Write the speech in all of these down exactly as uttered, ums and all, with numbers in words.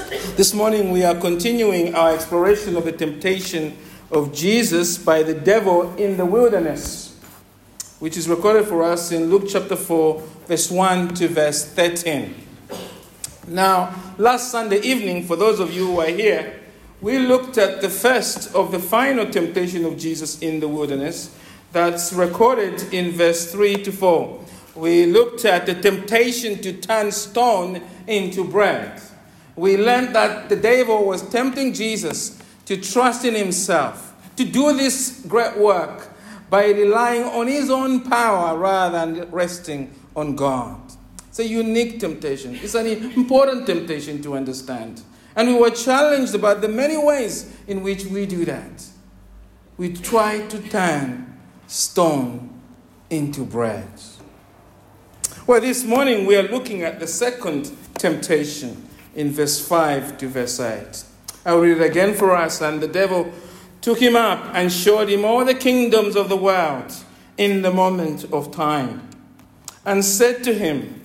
This morning we are continuing our exploration of the temptation of Jesus by the devil in the wilderness, which is recorded for us in Luke chapter four, verse one to verse thirteen. Now, last Sunday evening, for those of you who are here, we looked at the first of the final temptation of Jesus in the wilderness that's recorded in verse three to four. We looked at the temptation to turn stone into bread. We learned that the devil was tempting Jesus to trust in himself, to do this great work by relying on his own power rather than resting on God. It's a unique temptation. It's an important temptation to understand. And we were challenged about the many ways in which we do that. We try to turn stone into bread. Well, this morning we are looking at the second temptation in verse five to verse eight. I'll read it again for us. And the devil took him up and showed him all the kingdoms of the world in the moment of time, and said to him,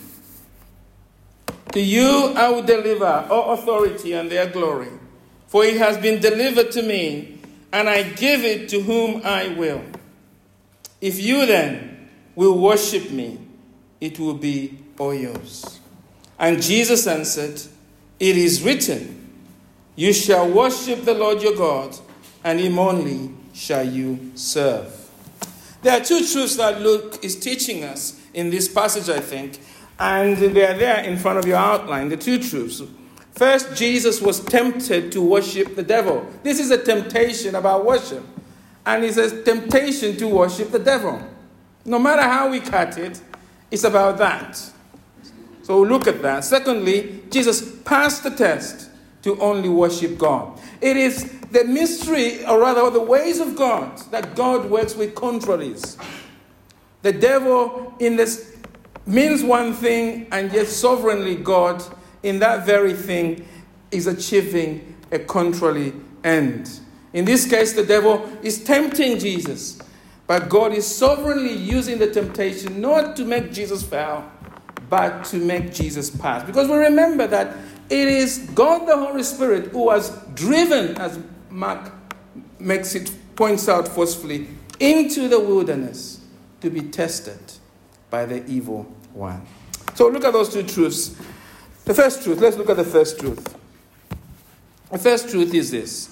"To you I will deliver all authority and their glory, for it has been delivered to me, and I give it to whom I will. If you then will worship me, it will be all yours." And Jesus answered, "It is written, you shall worship the Lord your God, and him only shall you serve." There are two truths that Luke is teaching us in this passage, I think, and they are there in front of your outline, the two truths. First, Jesus was tempted to worship the devil. This is a temptation about worship, and it's a temptation to worship the devil. No matter how we cut it, it's about that. So we'll look at that. Secondly, Jesus passed the test to only worship God. It is the mystery, or rather the ways of God, that God works with contraries. The devil in this means one thing, and yet sovereignly God in that very thing is achieving a contrary end. In this case, the devil is tempting Jesus, but God is sovereignly using the temptation not to make Jesus fail, but to make Jesus pass. Because we remember that it is God the Holy Spirit who was driven, as Mark makes it, points out forcefully, into the wilderness to be tested by the evil one. So look at those two truths. The first truth, let's look at the first truth. The first truth is this: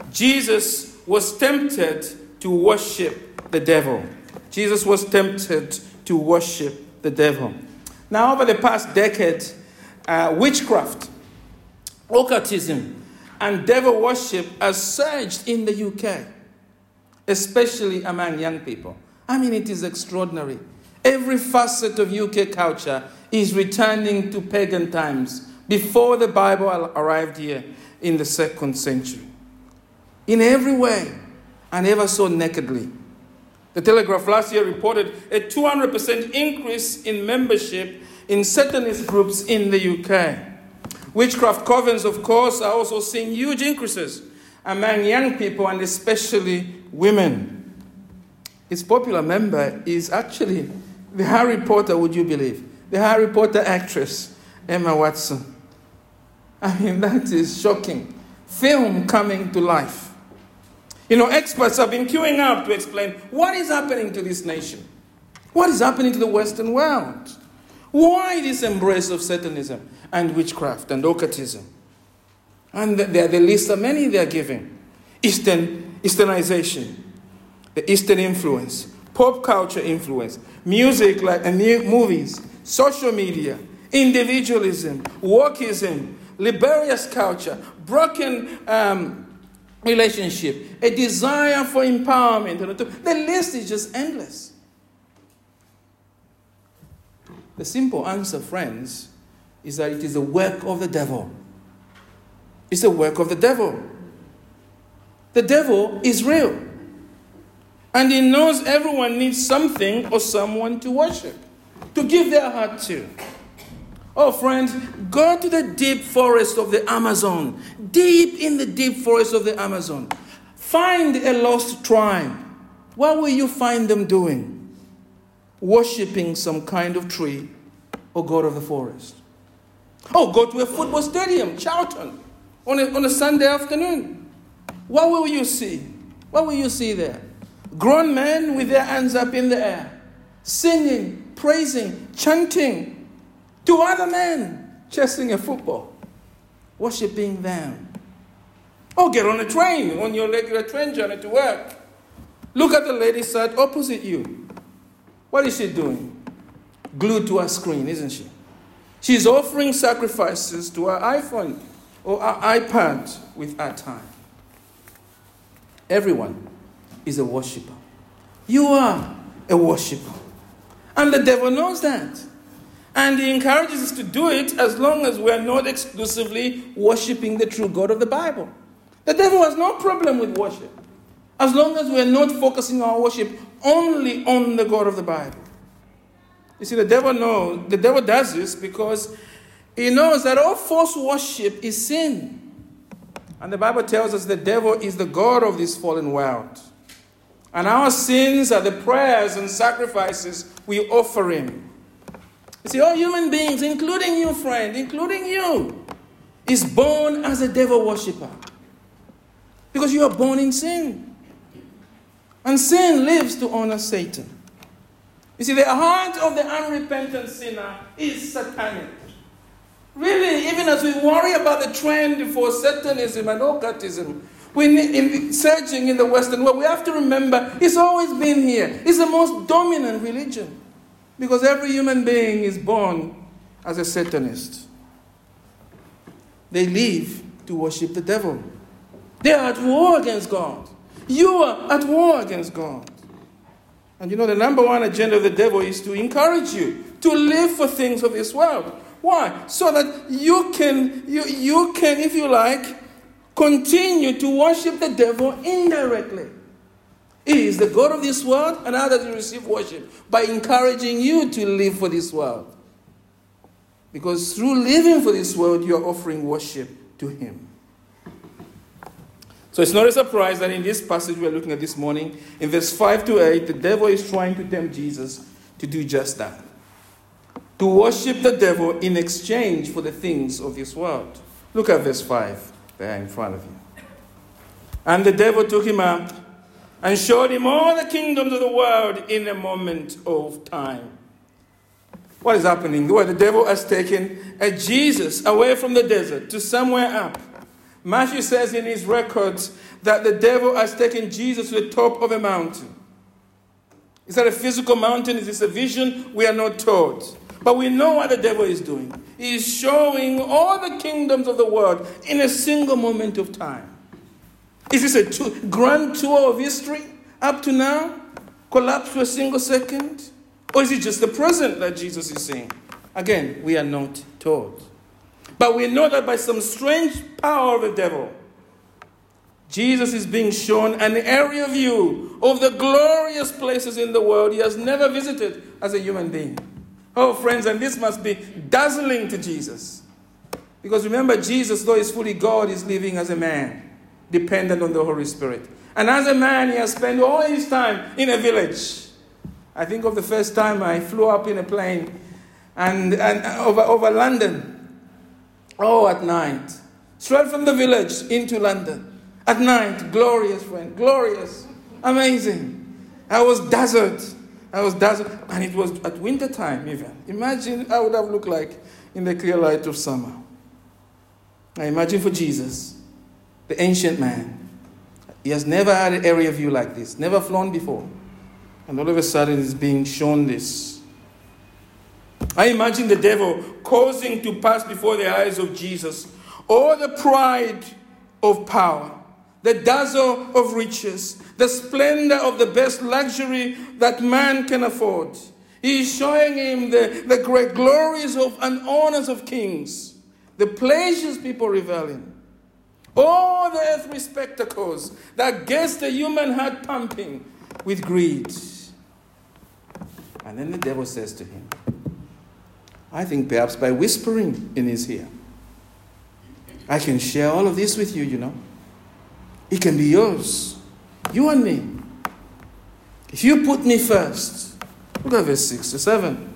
Jesus was tempted to worship the devil. Jesus was tempted to worship the devil. Now, over the past decade, uh, witchcraft, occultism, and devil worship has surged in the U K, especially among young people. I mean, it is extraordinary. Every facet of U K culture is returning to pagan times before the Bible arrived here in the second century. In every way, and ever so nakedly. The Telegraph last year reported a two hundred percent increase in membership in Satanist groups in the U K. Witchcraft covens, of course, are also seeing huge increases among young people and especially women. Its popular member is actually the Harry Potter, would you believe? The Harry Potter actress, Emma Watson. I mean, that is shocking. Film coming to life. You know, experts have been queuing up to explain what is happening to this nation. What is happening to the Western world? Why this embrace of Satanism and witchcraft and occultism? And the, the, the list of many they are giving. Eastern, Easternization, the Eastern influence, pop culture influence, music like and movies, social media, individualism, wokeism, liberious culture, broken um, relationship, a desire for empowerment. The list is just endless. The simple answer, friends, is that it is the work of the devil. It's the work of the devil. The devil is real. And he knows everyone needs something or someone to worship, to give their heart to. Oh, friends, go to the deep forest of the Amazon. Deep in the deep forest of the Amazon. Find a lost tribe. What will you find them doing? Worshipping some kind of tree or god of the forest. Oh, go to a football stadium, Charlton. on a, on a Sunday afternoon? What will you see? What will you see there? Grown men with their hands up in the air, singing, praising, chanting to other men chasing a football, worshiping them. Or get on a train, on your regular train journey to work. Look at the lady sat opposite you. What is she doing? Glued to her screen, isn't she? She's offering sacrifices to her iPhone or her iPad with her time. Everyone is a worshiper. You are a worshiper. And the devil knows that. And he encourages us to do it as long as we're not exclusively worshipping the true God of the Bible. The devil has no problem with worship, as long as we're not focusing our worship only on the God of the Bible. You see, the devil knows, the devil does this because he knows that all false worship is sin. And the Bible tells us the devil is the God of this fallen world. And our sins are the prayers and sacrifices we offer him. You see, all human beings, including you, friend, including you, is born as a devil worshipper. Because you are born in sin. And sin lives to honor Satan. You see, the heart of the unrepentant sinner is satanic. Really, even as we worry about the trend for Satanism and occultism, we need, in searching in the Western world, we have to remember it's always been here. It's the most dominant religion. Because every human being is born as a Satanist. They live to worship the devil. They are at war against God. You are at war against God. And you know, the number one agenda of the devil is to encourage you to live for things of this world. Why? So that you can, you, you can, if you like, continue to worship the devil indirectly. He is the God of this world, and how does he receive worship? By encouraging you to live for this world. Because through living for this world, you are offering worship to him. So it's not a surprise that in this passage we're looking at this morning, in verse five to eight, the devil is trying to tempt Jesus to do just that. To worship the devil in exchange for the things of this world. Look at verse five there in front of you. And the devil took him up and showed him all the kingdoms of the world in a moment of time. What is happening? Well, the devil has taken a Jesus away from the desert to somewhere up. Matthew says in his records that the devil has taken Jesus to the top of a mountain. Is that a physical mountain? Is this a vision? We are not told. But we know what the devil is doing. He is showing all the kingdoms of the world in a single moment of time. Is this a two, grand tour of history up to now? Collapsed for a single second? Or is it just the present that Jesus is saying? Again, we are not told. But we know that by some strange power of the devil, Jesus is being shown an area view of the glorious places in the world he has never visited as a human being. Oh, friends, and this must be dazzling to Jesus. Because remember, Jesus, though he's fully God, is living as a man, dependent on the Holy Spirit. And as a man, he has spent all his time in a village. I think of the first time I flew up in a plane and, and over, over London. Oh, at night. Straight from the village into London. At night. Glorious, friend. Glorious. Amazing. I was dazzled. I was dazzled. And it was at winter time even. Imagine how I would have looked like in the clear light of summer. I imagine for Jesus, the ancient man. He has never had an area view like this. Never flown before. And all of a sudden he's being shown this. I imagine the devil causing to pass before the eyes of Jesus all the pride of power, the dazzle of riches, the splendor of the best luxury that man can afford. He is showing him the, the great glories of and honors of kings, the pleasures people revel in, all the earthly spectacles that gets the human heart pumping with greed. And then the devil says to him, I think perhaps by whispering in his ear, I can share all of this with you, you know. It can be yours. You and me. If you put me first. Look at verse six to seven.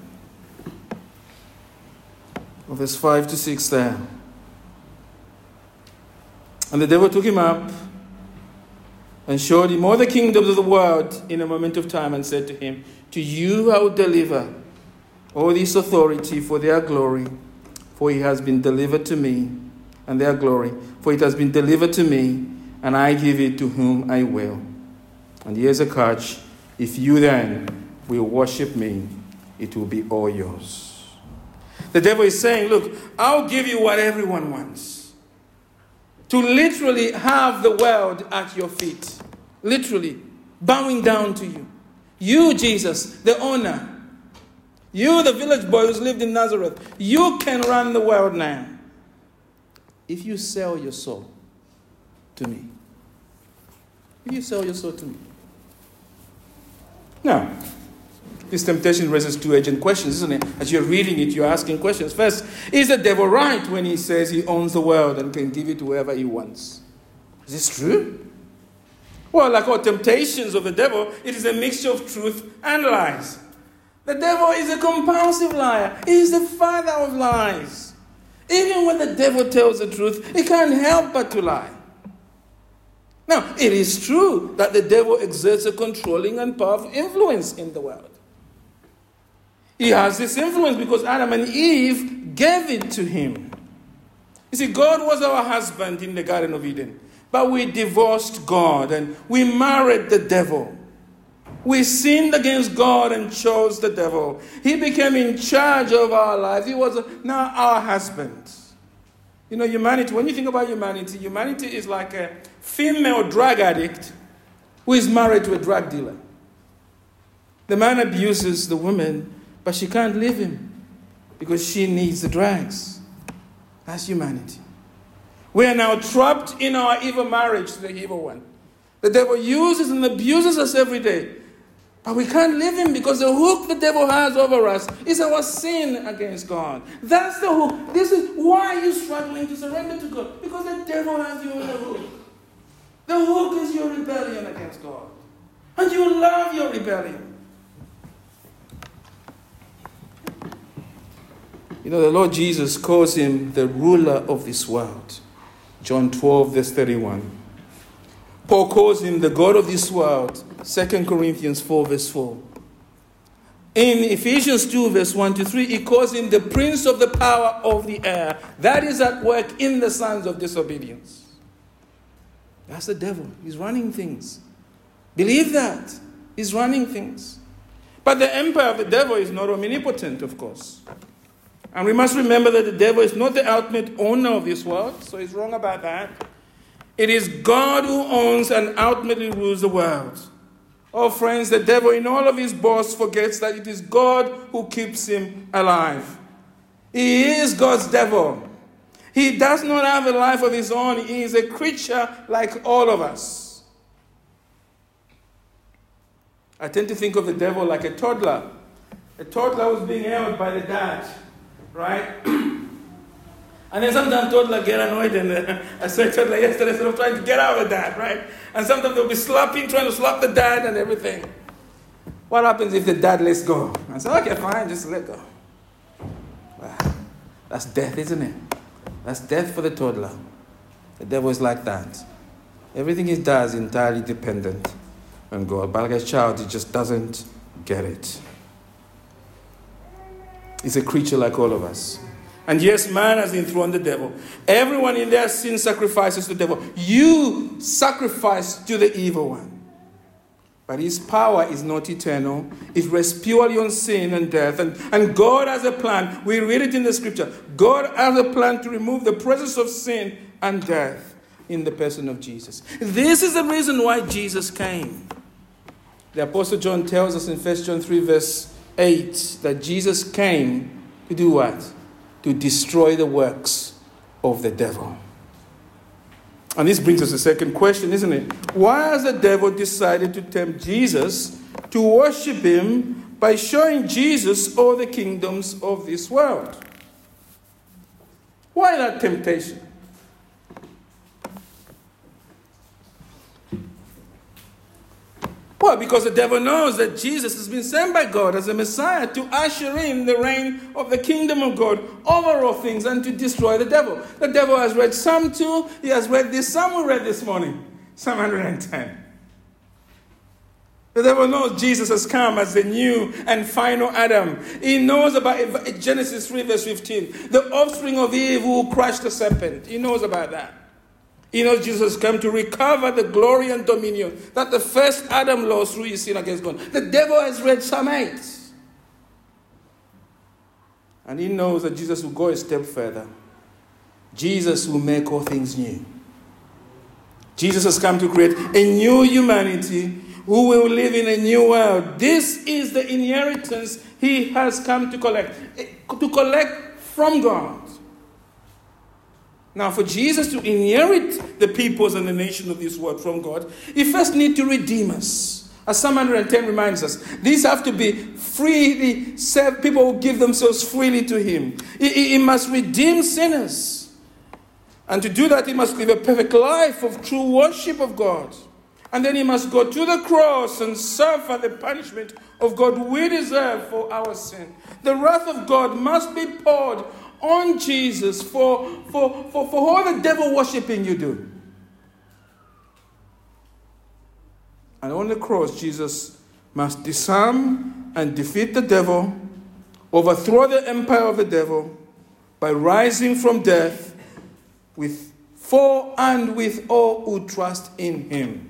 Or verse five to six there. And the devil took him up and showed him all the kingdoms of the world in a moment of time and said to him, to you I will deliver all this authority for their glory, for it has been delivered to me, and their glory, for it has been delivered to me, and I give it to whom I will. And here's a catch. If you then will worship me, it will be all yours. The devil is saying, look, I'll give you what everyone wants. To literally have the world at your feet. Literally, bowing down to you. You, Jesus, the owner. You, the village boy who's lived in Nazareth. You can run the world now. If you sell your soul to me. If you sell your soul to me. Now, this temptation raises two urgent questions, isn't it? As you're reading it, you're asking questions. First, is the devil right when he says he owns the world and can give it to whoever he wants? Is this true? Well, like all temptations of the devil, it is a mixture of truth and lies. The devil is a compulsive liar. He is the father of lies. Even when the devil tells the truth, he can't help but to lie. Now, it is true that the devil exerts a controlling and powerful influence in the world. He has this influence because Adam and Eve gave it to him. You see, God was our husband in the Garden of Eden, but we divorced God and we married the devil. We sinned against God and chose the devil. He became in charge of our lives. He was now our husband. You know, humanity, when you think about humanity, humanity is like a female drug addict who is married to a drug dealer. The man abuses the woman, but she can't leave him because she needs the drugs. That's humanity. We are now trapped in our evil marriage to the evil one. The devil uses and abuses us every day. But we can't leave him because the hook the devil has over us is our sin against God. That's the hook. This is why you're struggling to surrender to God. Because the devil has you on the hook. The hook is your rebellion against God. And you love your rebellion. You know, the Lord Jesus calls him the ruler of this world. John twelve, verse thirty-one. Paul calls him the God of this world. Second Corinthians four, verse four. In Ephesians two, verse one to three, he calls him the prince of the power of the air. That is at work in the sons of disobedience. That's the devil. He's running things. Believe that. He's running things. But the empire of the devil is not omnipotent, of course. And we must remember that the devil is not the ultimate owner of this world, so he's wrong about that. It is God who owns and ultimately rules the world. Oh, friends, the devil in all of his boasts forgets that it is God who keeps him alive. He is God's devil. He does not have a life of his own. He is a creature like all of us. I tend to think of the devil like a toddler. A toddler was being held by the dad, right? And then sometimes toddler get annoyed, and uh, I saw a toddler yesterday instead of trying to get out of the dad, right? And sometimes they'll be slapping, trying to slap the dad and everything. What happens if the dad lets go? I say, okay, fine, just let go. Wow. That's death, isn't it? That's death for the toddler. The devil is like that. Everything he does is entirely dependent on God. But like a child, he just doesn't get it. He's a creature like all of us. And yes, man has enthroned the devil. Everyone in their sin sacrifices to the devil. You sacrifice to the evil one. But his power is not eternal. It rests purely on sin and death. And, and God has a plan. We read it in the scripture. God has a plan to remove the presence of sin and death in the person of Jesus. This is the reason why Jesus came. The Apostle John tells us in First John three, verse eight, that Jesus came to do what? To destroy the works of the devil. And this brings us to the second question, isn't it? Why has the devil decided to tempt Jesus to worship him by showing Jesus all the kingdoms of this world? Why that temptation? Well, because the devil knows that Jesus has been sent by God as a Messiah to usher in the reign of the kingdom of God over all things and to destroy the devil. The devil has read Psalm two. He has read this Psalm we read this morning, Psalm one hundred ten. The devil knows Jesus has come as the new and final Adam. He knows about Genesis three verse fifteen, the offspring of Eve who crushed the serpent. He knows about that. He knows Jesus has come to recover the glory and dominion that the first Adam lost through his sin against God. The devil has read Psalm eight. And he knows that Jesus will go a step further. Jesus will make all things new. Jesus has come to create a new humanity who will live in a new world. This is the inheritance he has come to collect. To collect from God. Now, for Jesus to inherit the peoples and the nation of this world from God, he first needs to redeem us. As Psalm one hundred ten reminds us, these have to be freely served. People who give themselves freely to him. He, he, he must redeem sinners. And to do that, he must live a perfect life of true worship of God. And then he must go to the cross and suffer the punishment of God we deserve for our sin. The wrath of God must be poured on Jesus for, for, for, for all the devil worshipping you do. And on the cross, Jesus must disarm and defeat the devil, overthrow the empire of the devil by rising from death with for and with all who trust in him.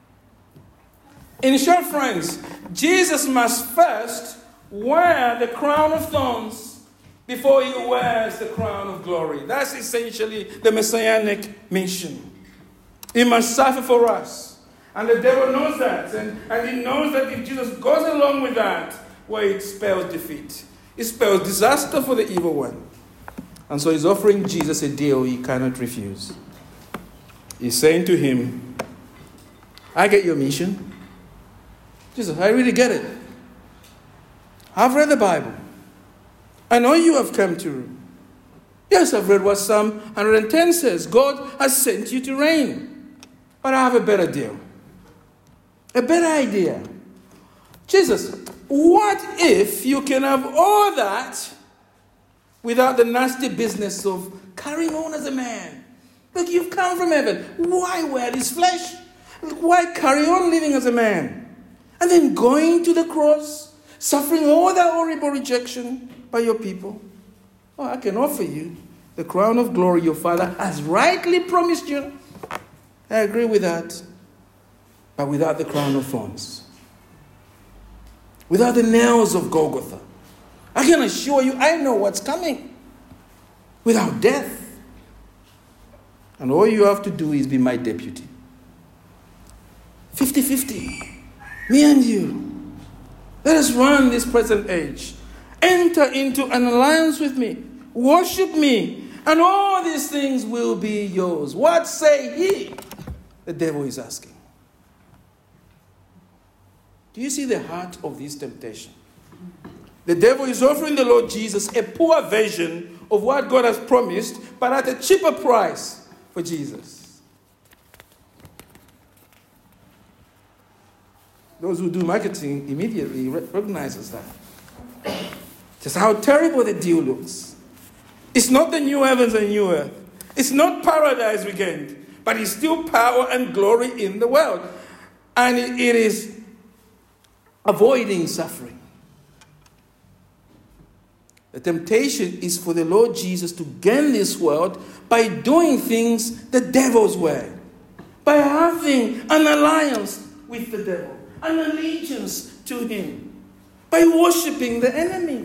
In short, friends, Jesus must first wear the crown of thorns before he wears the crown of glory. That's essentially the messianic mission. He must suffer for us. And the devil knows that. And, and he knows that if Jesus goes along with that, well, it spells defeat. It spells disaster for the evil one. And so he's offering Jesus a deal he cannot refuse. He's saying to him, I get your mission. Jesus, I really get it. I've read the Bible. I know you have come to. Yes, I've read what Psalm one hundred ten says. God has sent you to reign. But I have a better deal. A better idea. Jesus, what if you can have all that without the nasty business of carrying on as a man? Look, you've come from heaven. Why wear this flesh? Why carry on living as a man? And then going to the cross, suffering all that horrible rejection by your people. Oh, I can offer you the crown of glory your Father has rightly promised you. I agree with that. But without the crown of thorns. Without the nails of Golgotha. I can assure you, I know what's coming. Without death. And all you have to do is be my deputy. fifty-fifty. Me and you. Let us run this present age. Enter into an alliance with me. Worship me. And all these things will be yours. What say ye? The devil is asking. Do you see the heart of this temptation? The devil is offering the Lord Jesus a poor version of what God has promised, but at a cheaper price for Jesus. Those who do marketing immediately recognize that. Just how terrible the deal looks. It's not the new heavens and new earth. It's not paradise regained, but it's still power and glory in the world. And it, it is avoiding suffering. The temptation is for the Lord Jesus to gain this world by doing things the devil's way. By having an alliance with the devil. An allegiance to him. By worshipping the enemy.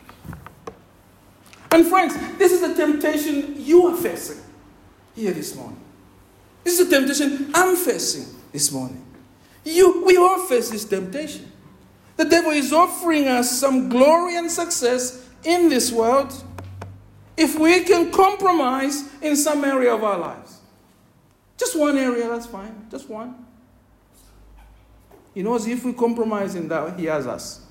And friends, this is the temptation you are facing here this morning. This is the temptation I'm facing this morning. You, we all face this temptation. The devil is offering us some glory and success in this world if we can compromise in some area of our lives. Just one area, that's fine. Just one. He knows if we compromise in that, he has us.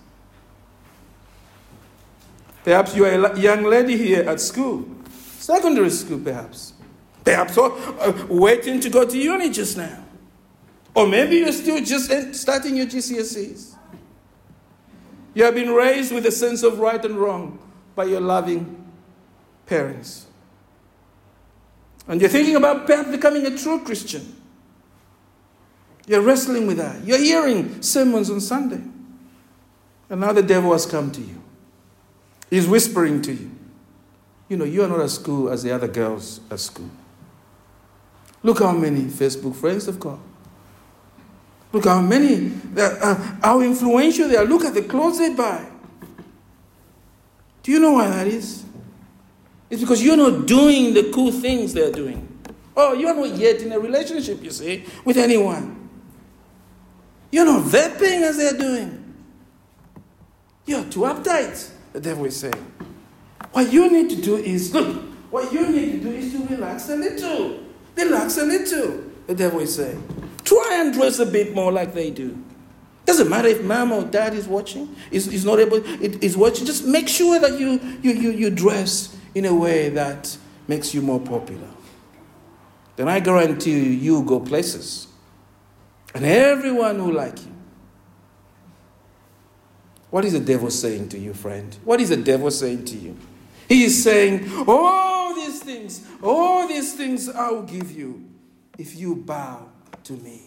Perhaps you are a young lady here at school, secondary school perhaps. Perhaps uh, waiting to go to uni just now. Or maybe you're still just starting your G C S Es. You have been raised with a sense of right and wrong by your loving parents. And you're thinking about perhaps becoming a true Christian. You're wrestling with that. You're hearing sermons on Sunday. And now the devil has come to you. He's whispering to you. You know, you are not at school as the other girls at school. Look how many Facebook friends they've got. Look how many, uh, how influential they are. Look at the clothes they buy. Do you know why that is? It's because you're not doing the cool things they're doing. Oh, you're not yet in a relationship, you see, with anyone. You're not vaping as they're doing. You're too uptight, the devil is saying. What you need to do is, look, what you need to do is to relax a little. Relax a little, the devil is saying. Try and dress a bit more like they do. Doesn't matter if mom or dad is watching, is, is not able, is watching. Just make sure that you, you, you, you dress in a way that makes you more popular. Then I guarantee you, you go places. And everyone will like you. What is the devil saying to you, friend? What is the devil saying to you? He is saying, all these things, all these things I will give you if you bow to me.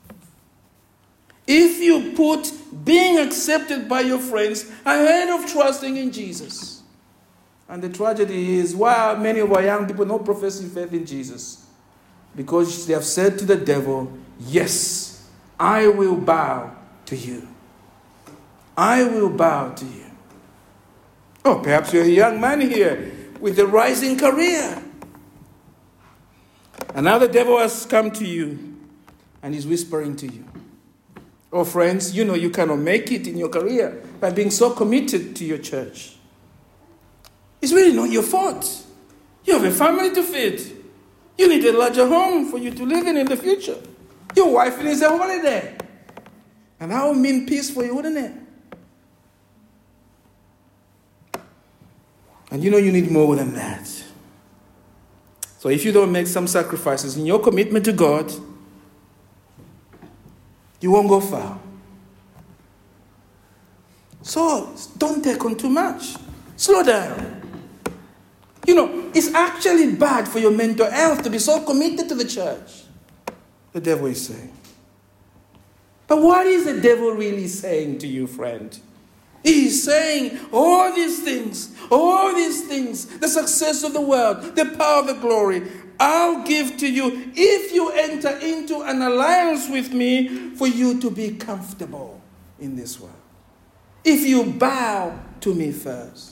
If you put being accepted by your friends ahead of trusting in Jesus. And the tragedy is, why are many of our young people not professing faith in Jesus? Because they have said to the devil, yes, I will bow to you. I will bow to you. Oh, perhaps you're a young man here with a rising career. And now the devil has come to you and he's whispering to you. Oh, friends, you know you cannot make it in your career by being so committed to your church. It's really not your fault. You have a family to feed. You need a larger home for you to live in in the future. Your wife needs a holiday. And that would mean peace for you, wouldn't it? And you know you need more than that. So if you don't make some sacrifices in your commitment to God, you won't go far. So don't take on too much. Slow down. You know, it's actually bad for your mental health to be so committed to the church, the devil is saying. But what is the devil really saying to you, friend? He's saying all these things, all these things, the success of the world, the power of the glory, I'll give to you if you enter into an alliance with me for you to be comfortable in this world. If you bow to me first.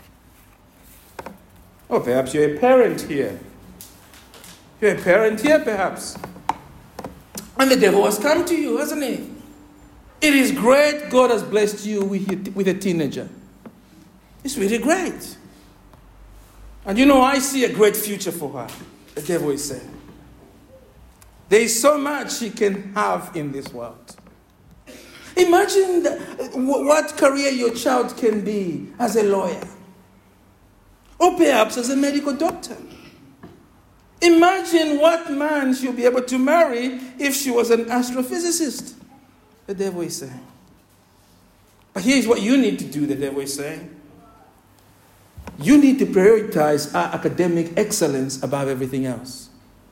Or perhaps you're a parent here. You're a parent here, perhaps. And the devil has come to you, hasn't he? It is great God has blessed you with, with a teenager. It's really great. And you know, I see a great future for her, the devil is saying. There is so much she can have in this world. Imagine the, what career your child can be as a lawyer. Or perhaps as a medical doctor. Imagine what man she'll be able to marry if she was an astrophysicist. The devil is saying. But here's what you need to do, the devil is saying. You need to prioritize our academic excellence above everything else.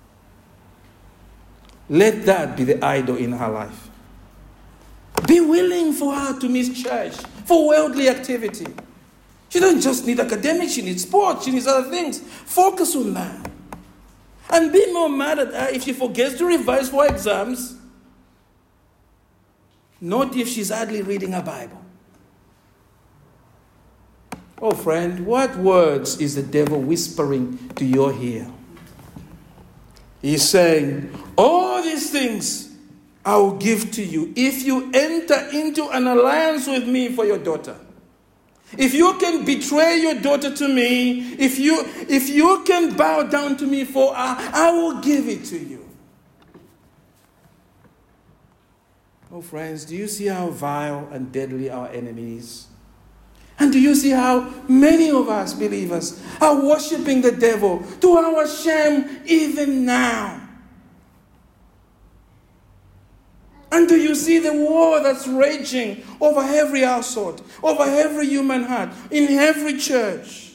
Let that be the idol in her life. Be willing for her to miss church, for worldly activity. She doesn't just need academics, she needs sports, she needs other things. Focus on that. And be more mad at her if she forgets to revise for exams. Not if she's hardly reading her Bible. Oh, friend, what words is the devil whispering to your ear? He's saying, all these things I will give to you if you enter into an alliance with me for your daughter. If you can betray your daughter to me, if you, if you can bow down to me for her, I will give it to you. Oh, friends, do you see how vile and deadly our enemy is? And do you see how many of us believers are worshiping the devil to our shame even now? And do you see the war that's raging over every household, over every human heart, in every church?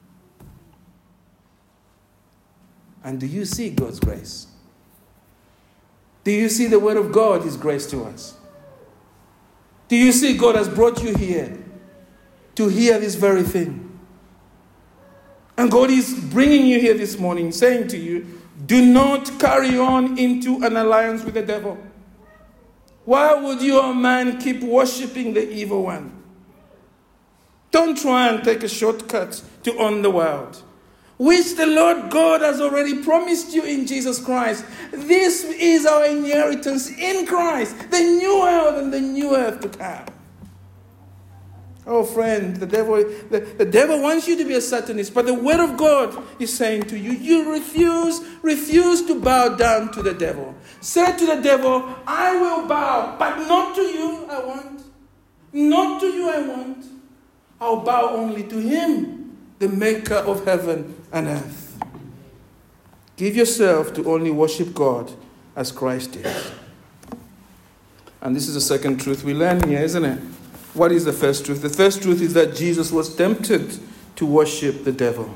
And do you see God's grace? Do you see the word of God, His grace to us? Do you see God has brought you here to hear this very thing? And God is bringing you here this morning, saying to you, do not carry on into an alliance with the devil. Why would you, O man, keep worshipping the evil one? Don't try and take a shortcut to own the world, which the Lord God has already promised you in Jesus Christ. This is our inheritance in Christ, the new world and the new earth to come. Oh, friend, the devil, the, the devil wants you to be a Satanist, but the word of God is saying to you, you refuse, refuse to bow down to the devil. Say to the devil, I will bow, but not to you I want. Not to you I want. I'll bow only to Him, the maker of heaven and earth. Give yourself to only worship God as Christ did. And this is the second truth we learn here, isn't it? What is the first truth? The first truth is that Jesus was tempted to worship the devil.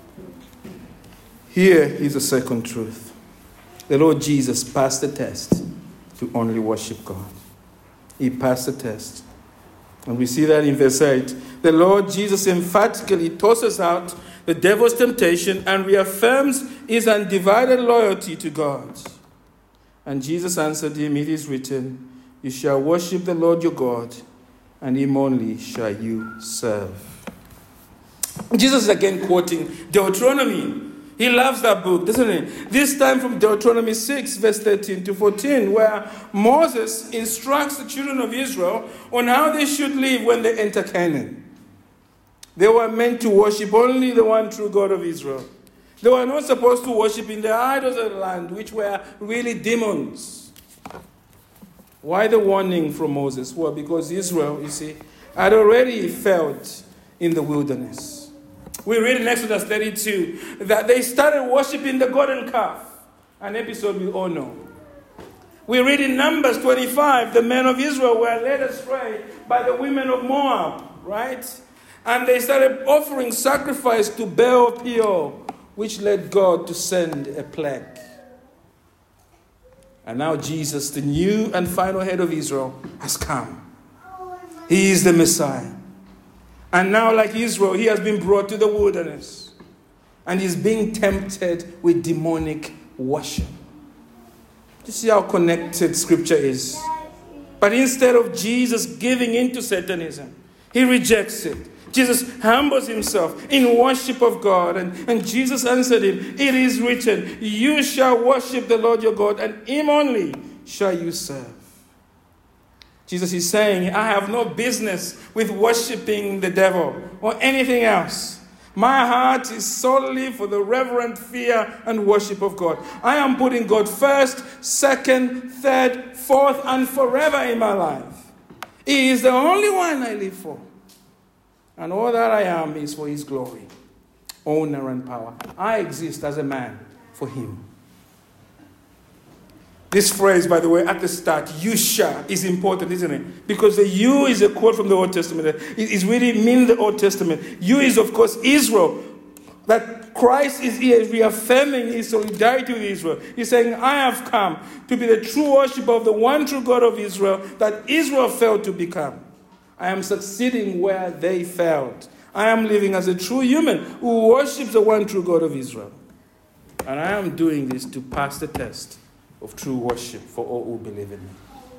Here is the second truth. The Lord Jesus passed the test to only worship God. He passed the test. And we see that in verse eight. The Lord Jesus emphatically tosses out the devil's temptation and reaffirms his undivided loyalty to God. And Jesus answered him, it is written, you shall worship the Lord your God, and Him only shall you serve. Jesus is again quoting Deuteronomy. He loves that book, doesn't he? This time from Deuteronomy six, verse thirteen to fourteen, where Moses instructs the children of Israel on how they should live when they enter Canaan. They were meant to worship only the one true God of Israel. They were not supposed to worship in the idols of the land, which were really demons. Why the warning from Moses? Well, because Israel, you see, had already failed in the wilderness. We read in Exodus thirty-two that they started worshiping the golden calf, an episode we all know. We read in Numbers twenty-five, the men of Israel were led astray by the women of Moab, right? And they started offering sacrifice to Baal Peor, which led God to send a plague. And now Jesus, the new and final head of Israel, has come. He is the Messiah. And now, like Israel, he has been brought to the wilderness. And he's being tempted with demonic worship. You see how connected Scripture is? But instead of Jesus giving in to Satanism, he rejects it. Jesus humbles himself in worship of God. And, and Jesus answered him, it is written, you shall worship the Lord your God, and Him only shall you serve. Jesus is saying, I have no business with worshiping the devil or anything else. My heart is solely for the reverent fear and worship of God. I am putting God first, second, third, fourth, and forever in my life. He is the only one I live for. And all that I am is for His glory, honor, and power. I exist as a man for Him. This phrase, by the way, at the start, you shall, is important, isn't it? Because the you is a quote from the Old Testament. It really means the Old Testament. You is, of course, Israel. That Christ is here reaffirming His solidarity with Israel. He's saying, I have come to be the true worshiper of the one true God of Israel that Israel failed to become. I am succeeding where they failed. I am living as a true human who worships the one true God of Israel. And I am doing this to pass the test of true worship for all who believe in me.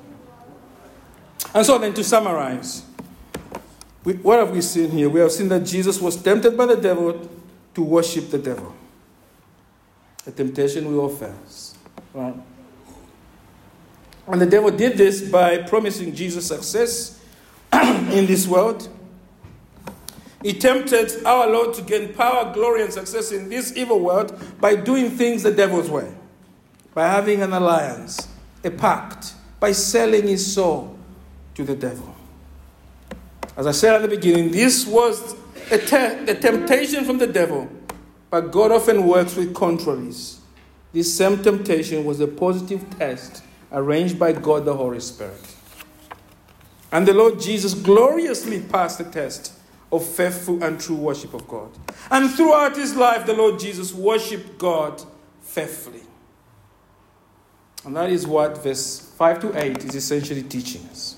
And so then, to summarize, we, what have we seen here? We have seen that Jesus was tempted by the devil to worship the devil. A temptation we all face. Right? And the devil did this by promising Jesus success in this world. He tempted our Lord to gain power, glory, and success in this evil world by doing things the devil's way. By having an alliance, a pact, by selling his soul to the devil. As I said at the beginning, this was a, te- a temptation from the devil, but God often works with contraries. This same temptation was a positive test arranged by God the Holy Spirit. And the Lord Jesus gloriously passed the test of faithful and true worship of God. And throughout his life, the Lord Jesus worshipped God faithfully. And that is what verse five to eight is essentially teaching us.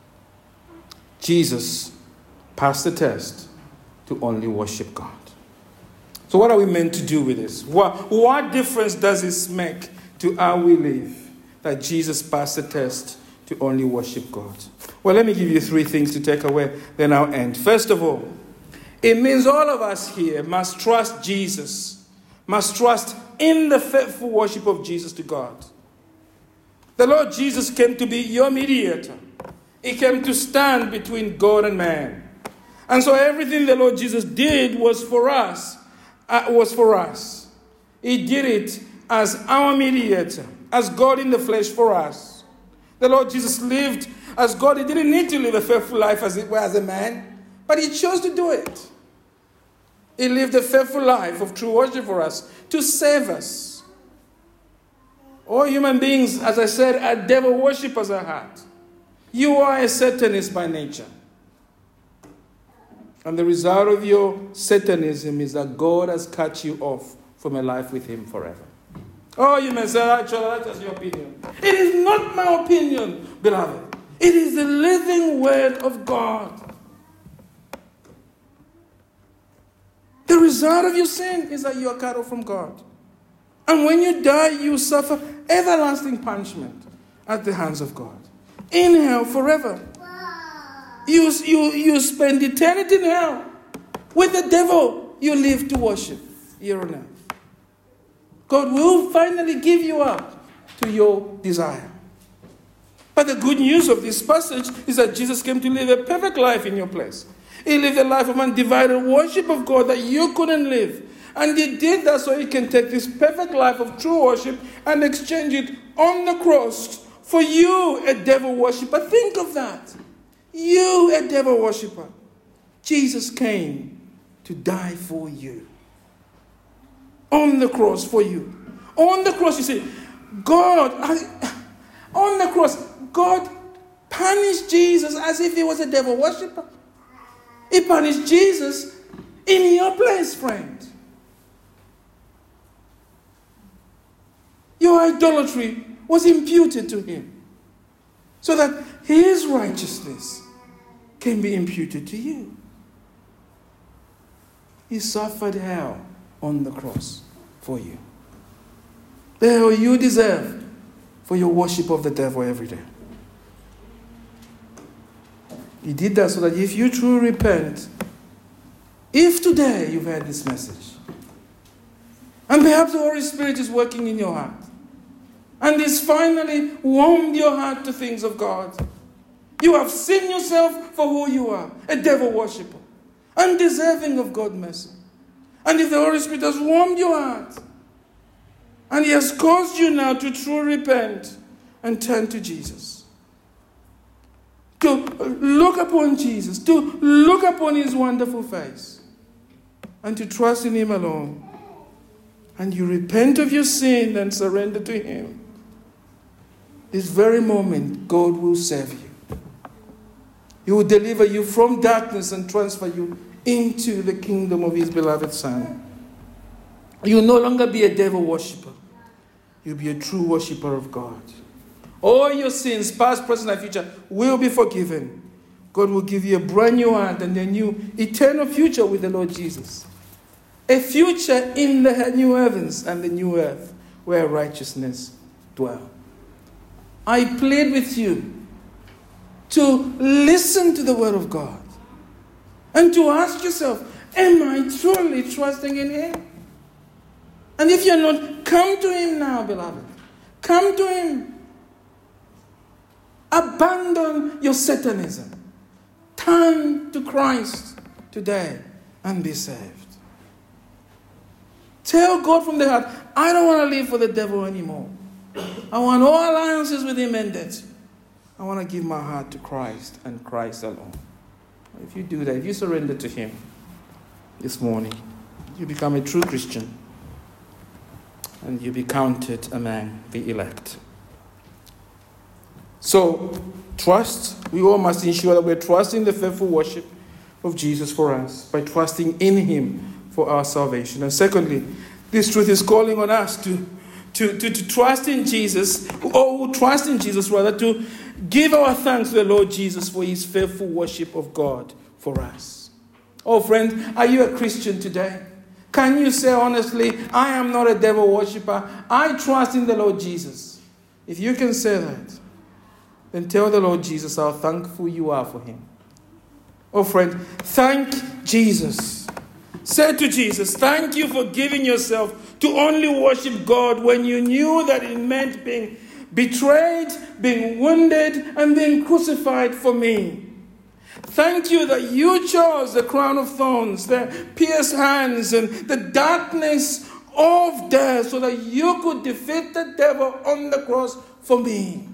Jesus passed the test to only worship God. So what are we meant to do with this? What, what difference does this make to how we live, that Jesus passed the test to only worship God? Well, let me give you three things to take away, then I'll end. First of all, it means all of us here must trust Jesus, must trust in the faithful worship of Jesus to God. The Lord Jesus came to be your mediator. He came to stand between God and man. And so everything the Lord Jesus did was for us, uh, was for us. He did it as our mediator, as God in the flesh for us. The Lord Jesus lived as God. He didn't need to live a faithful life as it were as a man, but he chose to do it. He lived a faithful life of true worship for us, to save us. All human beings, as I said, are devil worshippers at heart. You are a Satanist by nature. And the result of your Satanism is that God has cut you off from a life with him forever. Oh, you may say, actually, that's your opinion. It is not my opinion, beloved. It is the living word of God. The result of your sin is that you are cut off from God. And when you die, you suffer everlasting punishment at the hands of God. In hell forever. You, you, you spend eternity in hell with the devil you live to worship here on earth. God will finally give you up to your desire. But the good news of this passage is that Jesus came to live a perfect life in your place. He lived a life of undivided worship of God that you couldn't live. And he did that so he can take this perfect life of true worship and exchange it on the cross for you, a devil worshiper. Think of that. You, a devil worshiper. Jesus came to die for you. On the cross for you. On the cross, you see, God, on the cross, God punished Jesus as if he was a devil worshiper. He punished Jesus in your place, friend. Your idolatry was imputed to him so that his righteousness can be imputed to you. He suffered hell on the cross for you. The hell you deserve for your worship of the devil every day. He did that so that if you truly repent, if today you've heard this message, and perhaps the Holy Spirit is working in your heart, and has finally warmed your heart to things of God, you have seen yourself for who you are, a devil worshiper, undeserving of God's mercy. And if the Holy Spirit has warmed your heart, and he has caused you now to truly repent and turn to Jesus, to look upon Jesus, to look upon his wonderful face, and to trust in him alone, and you repent of your sin and surrender to him, this very moment, God will save you. He will deliver you from darkness and transfer you into the kingdom of his beloved Son. You will no longer be a devil worshiper. You'll be a true worshiper of God. All your sins, past, present, and future, will be forgiven. God will give you a brand new heart and a new eternal future with the Lord Jesus. A future in the new heavens and the new earth where righteousness dwells. I plead with you to listen to the word of God and to ask yourself, am I truly trusting in him? And if you're not, come to him now, beloved. Come to him. Abandon your Satanism. Turn to Christ today and be saved. Tell God from the heart, I don't want to live for the devil anymore. I want all alliances with him ended. I want to give my heart to Christ and Christ alone. If you do that, if you surrender to him this morning, you become a true Christian and you be counted among the elect. So, trust. We all must ensure that we're trusting the faithful worship of Jesus for us by trusting in him for our salvation. And secondly, this truth is calling on us to, to, to, to trust in Jesus, or who trust in Jesus rather, to give our thanks to the Lord Jesus for his faithful worship of God for us. Oh friend, are you a Christian today? Can you say honestly, I am not a devil worshipper. I trust in the Lord Jesus. If you can say that, then tell the Lord Jesus how thankful you are for him. Oh friend, thank Jesus. Say to Jesus, thank you for giving yourself to only worship God when you knew that it meant being betrayed, being wounded, and being crucified for me. Thank you that you chose the crown of thorns, the pierced hands, and the darkness of death so that you could defeat the devil on the cross for me.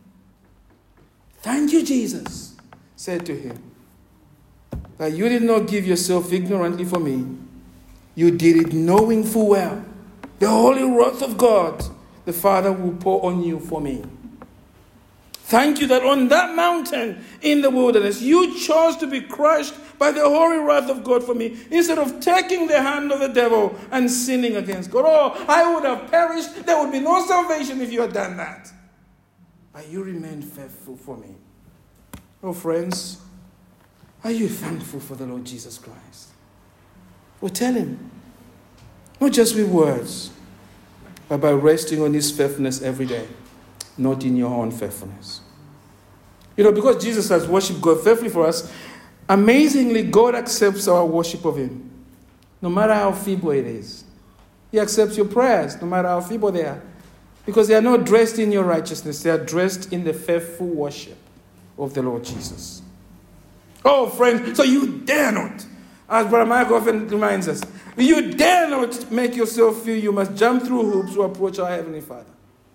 Thank you, Jesus, said to him, that you did not give yourself ignorantly for me. You did it knowing full well the holy wrath of God, the Father, will pour on you for me. Thank you that on that mountain in the wilderness, you chose to be crushed by the holy wrath of God for me, instead of taking the hand of the devil and sinning against God. Oh, I would have perished. There would be no salvation if you had done that. But you remained faithful for me. Oh, friends, are you thankful for the Lord Jesus Christ? Well, tell him. Not just with words, but by resting on his faithfulness every day, not in your own faithfulness. You know, because Jesus has worshipped God faithfully for us, amazingly, God accepts our worship of him, no matter how feeble it is. He accepts your prayers, no matter how feeble they are, because they are not dressed in your righteousness. They are dressed in the faithful worship of the Lord Jesus. Oh, friends, so you dare not, as Brother Mike often reminds us, you dare not make yourself feel you must jump through hoops to approach our Heavenly Father.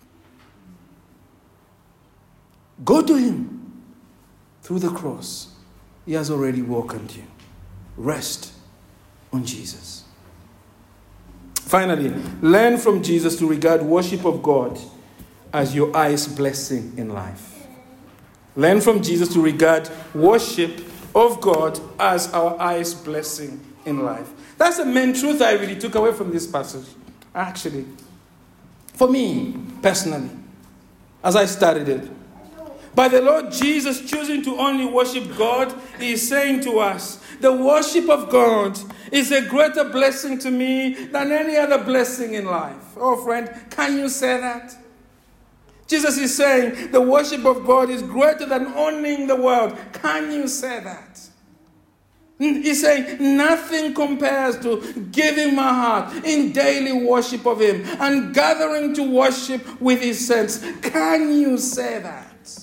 Go to him through the cross. He has already welcomed you. Rest on Jesus. Finally, learn from Jesus to regard worship of God as your highest blessing in life. Learn from Jesus to regard worship of God as our highest blessing in life. That's the main truth I really took away from this passage, actually. For me, personally, as I studied it. By the Lord Jesus choosing to only worship God, he is saying to us, the worship of God is a greater blessing to me than any other blessing in life. Oh, friend, can you say that? Jesus is saying the worship of God is greater than owning the world. Can you say that? He's saying nothing compares to giving my heart in daily worship of him and gathering to worship with his saints. Can you say that?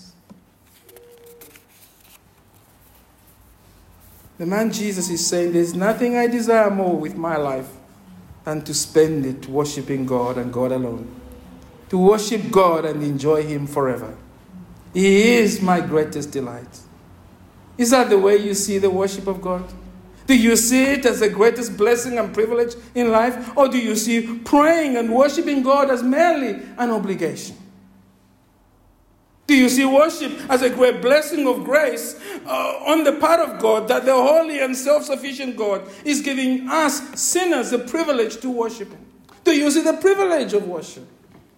The man Jesus is saying there's nothing I desire more with my life than to spend it worshiping God and God alone. To worship God and enjoy him forever. He is my greatest delight. Is that the way you see the worship of God? Do you see it as the greatest blessing and privilege in life? Or do you see praying and worshiping God as merely an obligation? Do you see worship as a great blessing of grace uh, on the part of God, that the holy and self-sufficient God is giving us sinners the privilege to worship him? Do you see the privilege of worship?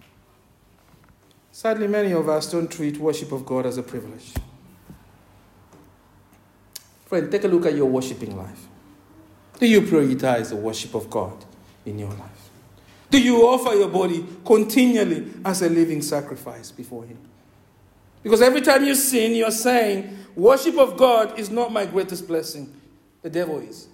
Sadly, many of us don't treat worship of God as a privilege. Friend, take a look at your worshiping life. Do you prioritize the worship of God in your life? Do you offer your body continually as a living sacrifice before him? Because every time you sin, you're saying, worship of God is not my greatest blessing. The devil is.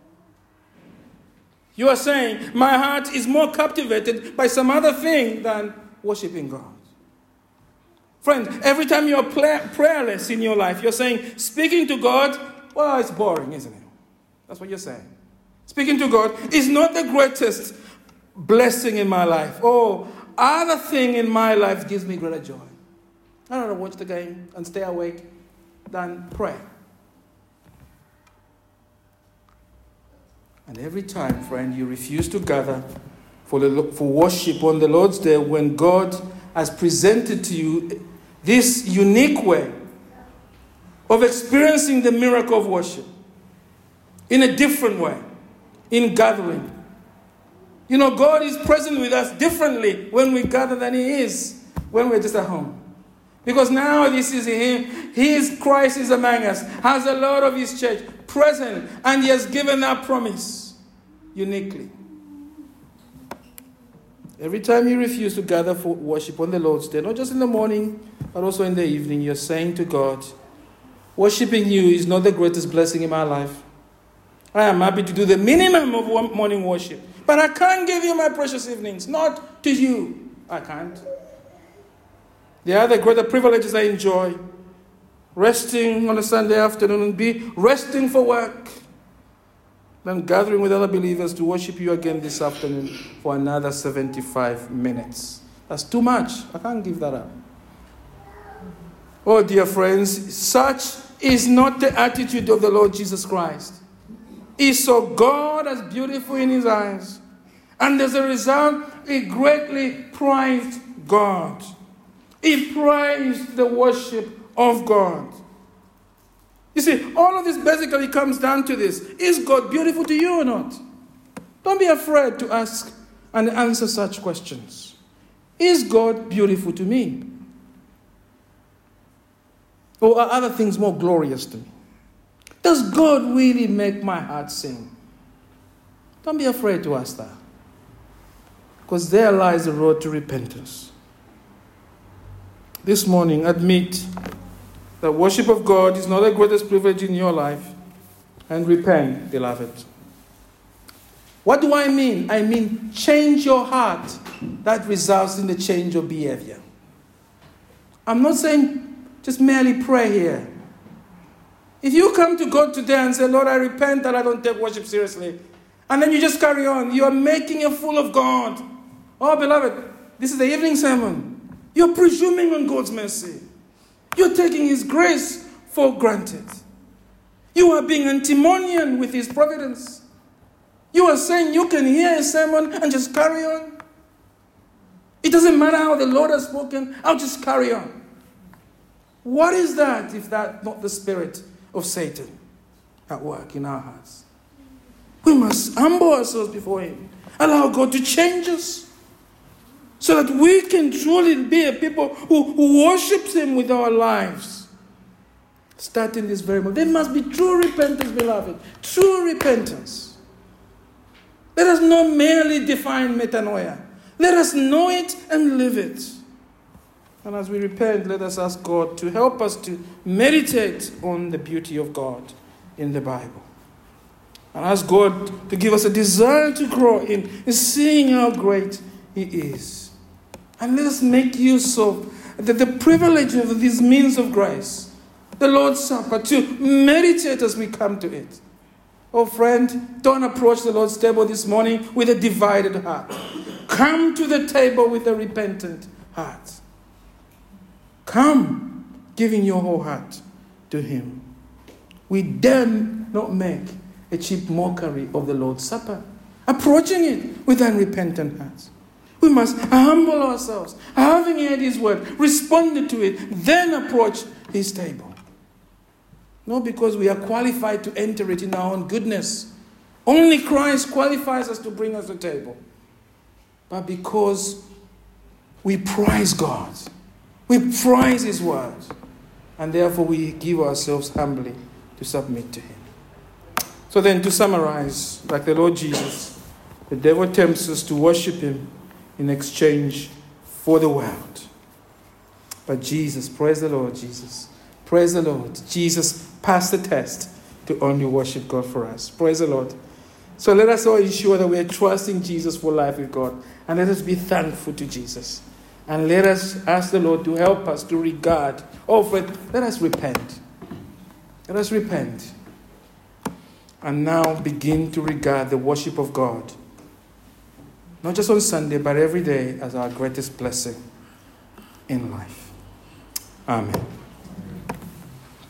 You are saying, my heart is more captivated by some other thing than worshiping God. Friend, every time you're prayerless in your life, you're saying, speaking to God, well, it's boring, isn't it? That's what you're saying. Speaking to God is not the greatest blessing in my life. Oh, other thing in my life gives me greater joy. I don't know, watch the game and stay awake than pray. And every time, friend, you refuse to gather for, the, for worship on the Lord's Day when God has presented to you this unique way of experiencing the miracle of worship in a different way, in gathering. You know, God is present with us differently when we gather than He is when we're just at home. Because now this is Him. His Christ is among us, has a lot of His church present, and He has given that promise uniquely. Every time you refuse to gather for worship on the Lord's Day, not just in the morning, but also in the evening, you're saying to God, worshiping you is not the greatest blessing in my life. I am happy to do the minimum of morning worship, but I can't give you my precious evenings. Not to you. I can't. The other greater privileges I enjoy, resting on a Sunday afternoon and be resting for work, then gathering with other believers to worship you again this afternoon for another seventy-five minutes. That's too much. I can't give that up. Oh, dear friends, such is not the attitude of the Lord Jesus Christ. He saw God as beautiful in His eyes, and as a result, He greatly prized God. He prized the worship of God. You see, all of this basically comes down to this. Is God beautiful to you or not? Don't be afraid to ask and answer such questions. Is God beautiful to me? Or are other things more glorious to me? Does God really make my heart sing? Don't be afraid to ask that. Because there lies the road to repentance. This morning, admit that worship of God is not the greatest privilege in your life, and repent, beloved. What do I mean? I mean change your heart. That results in the change of behavior. I'm not saying just merely pray here. If you come to God today and say, Lord, I repent that I don't take worship seriously, and then you just carry on, you are making a fool of God. Oh, beloved, this is the evening sermon. You're presuming on God's mercy. You're taking His grace for granted. You are being antinomian with His providence. You are saying you can hear a sermon and just carry on. It doesn't matter how the Lord has spoken, I'll just carry on. What is that if that's not the spirit of Satan at work in our hearts? We must humble ourselves before Him. Allow God to change us so that we can truly be a people who, who worships Him with our lives. Starting this very moment. There must be true repentance, beloved. True repentance. Let us not merely define metanoia. Let us know it and live it. And as we repent, let us ask God to help us to meditate on the beauty of God in the Bible. And ask God to give us a desire to grow in, in seeing how great He is. And let us make use of the, the privilege of these means of grace, the Lord's Supper, to meditate as we come to it. Oh friend, don't approach the Lord's table this morning with a divided heart. Come to the table with a repentant heart. Come, giving your whole heart to Him. We dare not make a cheap mockery of the Lord's Supper, approaching it with unrepentant hearts. We must humble ourselves, having heard His word, responded to it, then approach His table. Not because we are qualified to enter it in our own goodness. Only Christ qualifies us to bring us to the table. But because we prize God. We prize His word. And therefore we give ourselves humbly to submit to Him. So then, to summarize, like the Lord Jesus, the devil tempts us to worship Him in exchange for the world. But Jesus, praise the Lord, Jesus. Praise the Lord. Jesus passed the test to only worship God for us. Praise the Lord. So let us all ensure that we are trusting Jesus for life with God. And let us be thankful to Jesus. And let us ask the Lord to help us to regard. Oh, friend, let us repent. Let us repent. And now begin to regard the worship of God, not just on Sunday, but every day, as our greatest blessing in life. Amen.